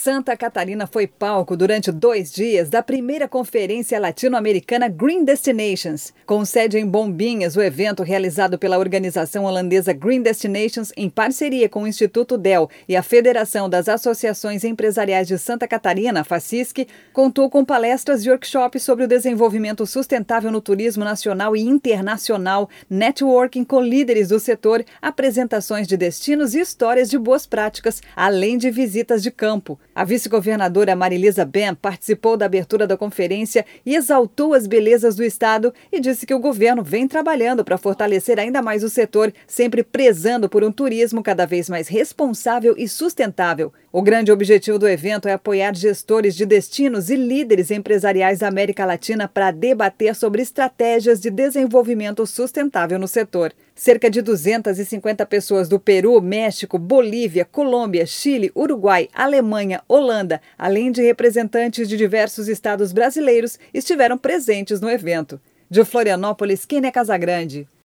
Santa Catarina foi palco durante 2 dias da primeira conferência latino-americana Green Destinations. Com sede em Bombinhas, o evento realizado pela organização holandesa Green Destinations em parceria com o Instituto DEL e a Federação das Associações Empresariais de Santa Catarina, FACISC, contou com palestras e workshops sobre o desenvolvimento sustentável no turismo nacional e internacional, networking com líderes do setor, apresentações de destinos e histórias de boas práticas, além de visitas de campo. A vice-governadora Marilisa Ben participou da abertura da conferência e exaltou as belezas do estado e disse que o governo vem trabalhando para fortalecer ainda mais o setor, sempre prezando por um turismo cada vez mais responsável e sustentável. O grande objetivo do evento é apoiar gestores de destinos e líderes empresariais da América Latina para debater sobre estratégias de desenvolvimento sustentável no setor. Cerca de 250 pessoas do Peru, México, Bolívia, Colômbia, Chile, Uruguai, Alemanha, Holanda, além de representantes de diversos estados brasileiros, estiveram presentes no evento. De Florianópolis, Kênia Casagrande.